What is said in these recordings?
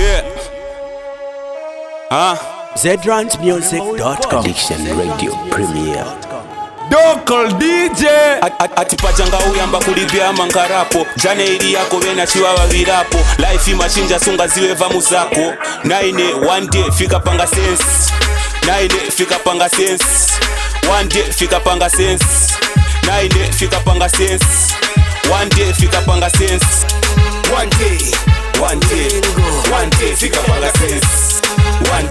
ZRantsmusic.com. Addiction Radio Premiere. Dokal DJ atipajanga uyamba kulibya mangarapo jane ili yako vena chiwawa virapo life imachinja sunga ziwe vamu zako naine one day fika panga sense naine fika panga sense one day fika panga sense naine fika panga sense one day fika panga sense one day fika panga sense one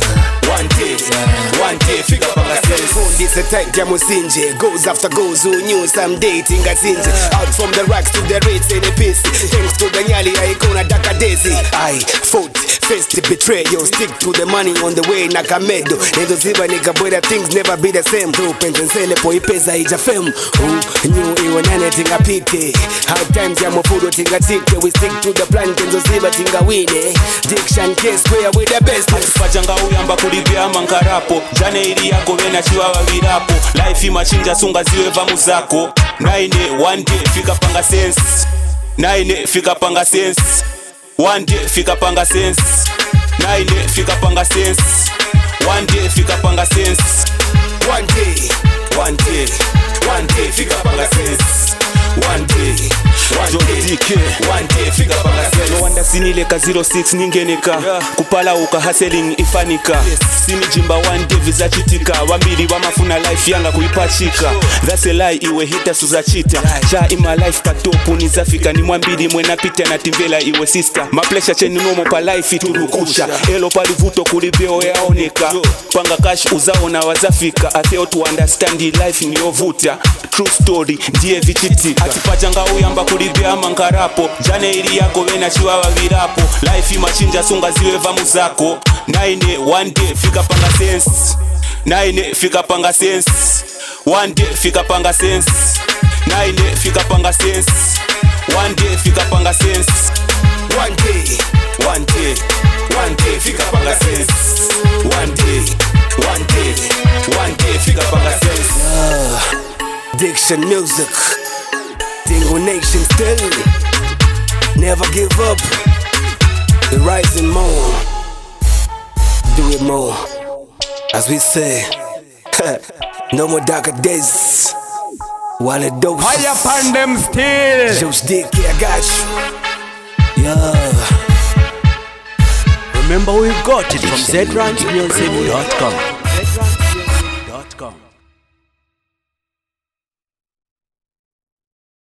day fika panga sense. This a type ya musinje goes after goes who knew some dating a sinje out from the racks to the rates in the piece thanks to the nyali aikona daka desi I fought face to betray yo stick to the money on the way nakamedo endo ziba nigga boy that things never be the same to pensele po ipeza ija fem who knew iwe nane tinga pite hard times ya mofudo tinga tike we stick to the plan endo ziba tinga wine diction case where we the best atipajanga uyamba kulibya mangarapo jane ili yako vena chiwawa virapo life imachinja sunga ziwe vamu zako naine one day fika panga sense naine fika panga sense one day fika panga sense naine fika panga sense one day fika panga sense one day fika panga sense one day fika panga sense. No wonder sinileka 06 ningeneka kupala uka hustling ifanika sini jimba one day vizachitika wambili wamafuna life yanga kuipachika that's a lie iwe hita suzachita cha ima life katopu nizafika ni mwambili mwena pita na timvela iwe sister maplesha cheni nomo pa life iturukusha elo palivuto kulibeo yaoneka panga cash uzaona wazafika atheo to understand life ni ovuta true story ndiye vichiti atipajanga uyamba kulibia mangarapo jane ili yako vena chiwawa virapo life imachinja sunga ziwe vamu zako naine one day fika panga sense naine fika panga sense one day fika panga sense naine fika panga sense one day fika panga sense one day fika panga sense one day fika panga sense. Diction music, Dingo Nation still never give up. The rising more, do it more. As we say, no more darker days. While it doses, higher upon them still. Josh Dick, I got you. Yeah. Remember, we've got it from ZRantsmusic.com.